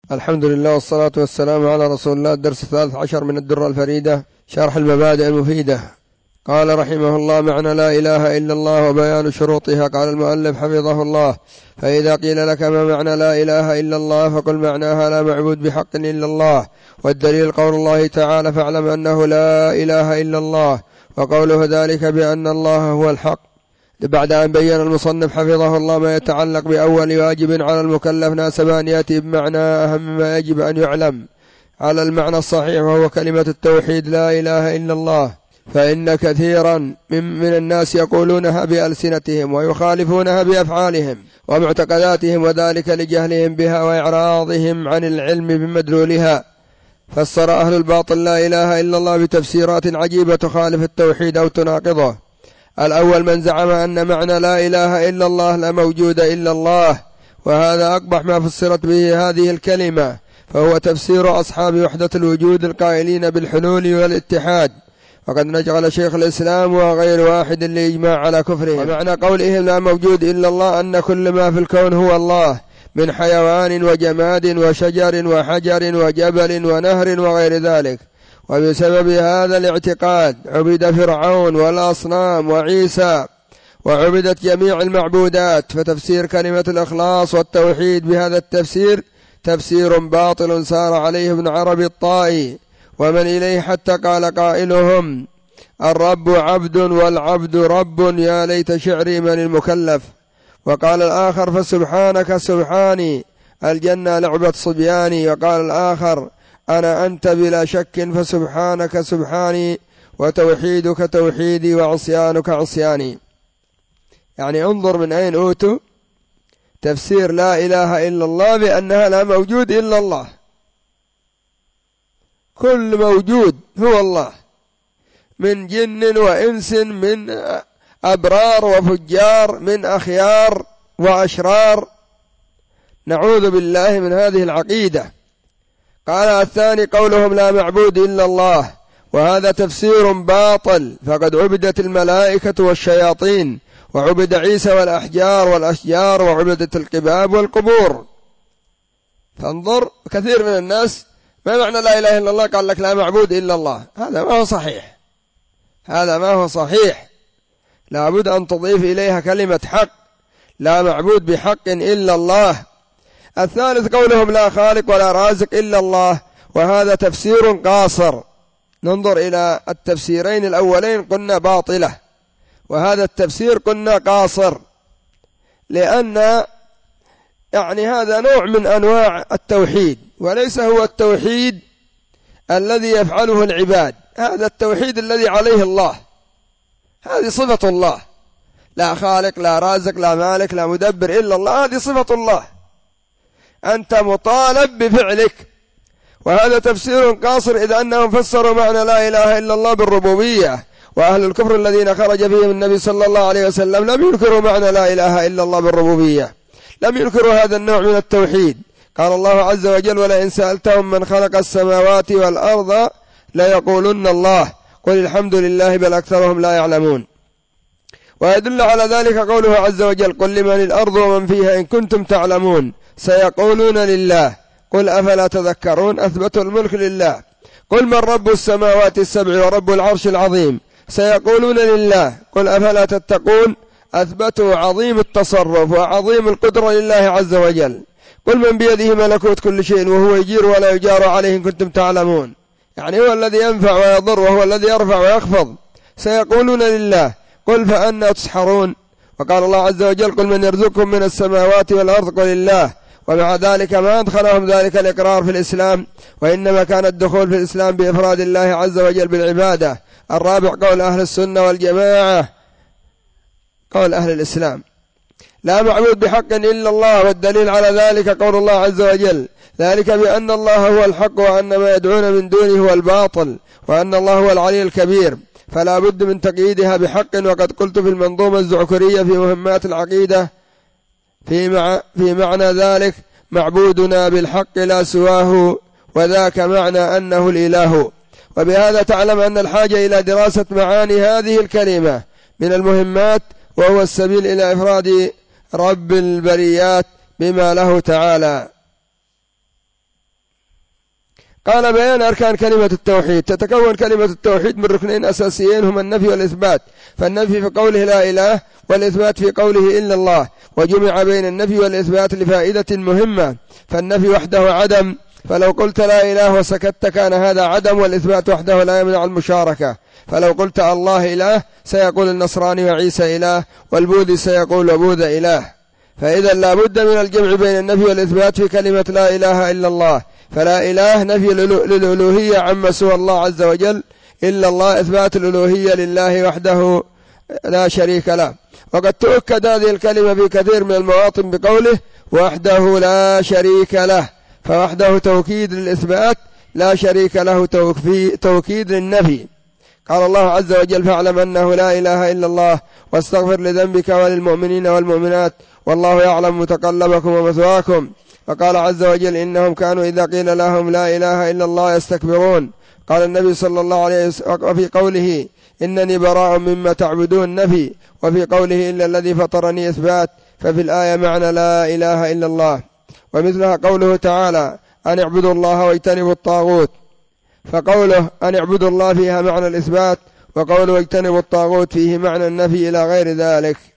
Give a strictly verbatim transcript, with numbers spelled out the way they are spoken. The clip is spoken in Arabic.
الحمد لله والصلاة والسلام على رسول الله. الدرس الثالث عشر من الدرة الفريدة، شرح المبادئ المفيدة. قال رحمه الله: معنى لا إله إلا الله وبيان شروطها. قال المؤلف حفظه الله: فإذا قيل لك ما معنى لا إله إلا الله فقل معناها لا معبود بحق إلا الله، والدليل قول الله تعالى: فاعلم أنه لا إله إلا الله، وقوله ذلك بأن الله هو الحق. بعد أن بين المصنف حفظه الله ما يتعلق بأول واجب على المكلف، ناسب أن يأتي بمعنى أهم ما يجب أن يعلم على المعنى الصحيح، وهو كلمة التوحيد لا إله إلا الله. فإن كثيرا من, من الناس يقولونها بألسنتهم ويخالفونها بأفعالهم ومعتقداتهم، وذلك لجهلهم بها وإعراضهم عن العلم بمدلولها. فسر أهل الباطل لا إله إلا الله بتفسيرات عجيبة تخالف التوحيد أو تناقضه. الأول من زعم أن معنى لا إله إلا الله لا موجود إلا الله، وهذا أقبح ما فسرت به هذه الكلمة، فهو تفسير أصحاب وحدة الوجود القائلين بالحلول والاتحاد، وقد نجعل شيخ الإسلام وغير واحد لإجماع على كفرهم. ومعنى قولهم لا موجود إلا الله أن كل ما في الكون هو الله، من حيوان وجماد وشجر وحجر وجبل ونهر وغير ذلك. وبسبب هذا الاعتقاد عبد فرعون والأصنام وعيسى، وعبدت جميع المعبودات. فتفسير كلمة الإخلاص والتوحيد بهذا التفسير تفسير باطل سار عليه ابن عربي الطائي ومن إليه، حتى قال قائلهم: الرب عبد والعبد رب، يا ليت شعري من المكلف. وقال الآخر: فسبحانك سبحاني، الجنة لعبة صبياني. وقال الآخر: أنا أنت بلا شك، فسبحانك سبحاني، وتوحيدك توحيدي، وعصيانك عصياني. يعني انظر من أين أوتوا تفسير لا إله إلا الله بأنها لا موجود إلا الله. كل موجود هو الله، من جن وإنس، من أبرار وفجار، من أخيار وأشرار. نعوذ بالله من هذه العقيدة. قال الثاني: قولهم لا معبود إلا الله، وهذا تفسير باطل، فقد عبدت الملائكة والشياطين، وعبد عيسى والأحجار والأشجار، وعبدت القباب والقبور. فانظر، كثير من الناس ما معنى لا إله إلا الله؟ قال لك لا معبود إلا الله. هذا ما هو صحيح، هذا ما هو صحيح. لابد أن تضيف إليها كلمة حق، لا معبود بحق إلا الله. الثالث: قولهم لا خالق ولا رازق إلا الله، وهذا تفسير قاصر. ننظر إلى التفسيرين الأولين قلنا باطلة، وهذا التفسير قلنا قاصر، لأن يعني هذا نوع من أنواع التوحيد، وليس هو التوحيد الذي يفعله العباد. هذا التوحيد الذي عليه الله، هذه صفة الله. لا خالق لا رازق لا مالك لا مدبر إلا الله، هذه صفة الله، أنت مطالب بفعلك. وهذا تفسير قاصر، إذ أنهم فسروا معنى لا إله إلا الله بالربوبية، وأهل الكفر الذين خرج فيهم النبي صلى الله عليه وسلم لم ينكروا معنى لا إله إلا الله بالربوبية، لم ينكروا هذا النوع من التوحيد. قال الله عز وجل: ولئن سألتهم من خلق السماوات والأرض ليقولن الله قل الحمد لله بل أكثرهم لا يعلمون. ويدل على ذلك قوله عز وجل: قل لمن الأرض ومن فيها إن كنتم تعلمون سيقولون لله قل أفلا تذكرون. أثبتوا الملك لله. قل من رب السماوات السبع ورب العرش العظيم سيقولون لله قل أفلا تتقون. أثبتوا عظيم التصرف وعظيم القدرة لله عز وجل. قل من بيده ملكوت كل شيء وهو يجير ولا يجار عليه إن كنتم تعلمون. يعني هو الذي ينفع ويضر وهو الذي يرفع ويخفض. سيقولون لله قل فأنا تسحرون. وقال الله عز وجل: قل من يرزقكم من السماوات والأرض قل الله. ومع ذلك ما أدخلهم ذلك الإقرار في الإسلام، وإنما كان الدخول في الإسلام بإفراد الله عز وجل بالعبادة. الرابع: قول أهل السنة والجماعة، قول أهل الإسلام: لا معبود بحق إلا الله، والدليل على ذلك قول الله عز وجل: ذلك بأن الله هو الحق وأن ما يدعون من دونه هو الباطل وأن الله هو العلي الكبير. فلا بد من تقييدها بحق. وقد قلت في المنظومة الزعكرية في مهمات العقيدة في, مع في معنى ذلك: معبودنا بالحق لا سواه، وذاك معنى أنه الإله. وبهذا تعلم أن الحاجة إلى دراسة معاني هذه الكلمة من المهمات، وهو السبيل إلى إفراد رب البريات بما له تعالى. قال بيان أركان كلمة التوحيد. تتكون كلمة التوحيد من ركنين أساسيين هما النفي والإثبات، فالنفي في قوله لا إله، والإثبات في قوله إلا الله، وجمع بين النفي والإثبات لفائدة مهمة. فالنفي وحده عدم، فلو قلت لا إله وسكت كان هذا عدم، والإثبات وحده لا يمنع المشاركة. فلو قلت الله إله سيقول النصراني وعيسى إله، والبوذي سيقول وبوذا إله. فإذا لا بد من الجمع بين النفي والإثبات في كلمة لا إله إلا الله. فلا إله نفي للألوهية عما سوى الله عز وجل، إلا الله إثبات الألوهية لله وحده لا شريك له. وقد تؤكد هذه الكلمة في كثير من المواطن بقوله وحده لا شريك له، فوحده توكيد للإثبات، لا شريك له توكيد للنفي. قال الله عز وجل فاعلم أنه لا إله إلا الله واستغفر لذنبك وللمؤمنين والمؤمنات والله يعلم متقلبكم ومثواكم. وقال عز وجل إنهم كانوا إذا قيل لهم لا إله إلا الله يستكبرون. قال النبي صلى الله عليه وسلم وفي قوله إنني براء مما تعبدون نفي، وفي قوله إلا الذي فطرني إثبات. ففي الآية معنى لا إله إلا الله. ومثلها قوله تعالى أن اعبدوا الله واجتنبوا الطاغوت، فقوله أن اعبدوا الله فيها معنى الإثبات، وقوله واجتنبوا الطاغوت فيه معنى النفي إلى غير ذلك.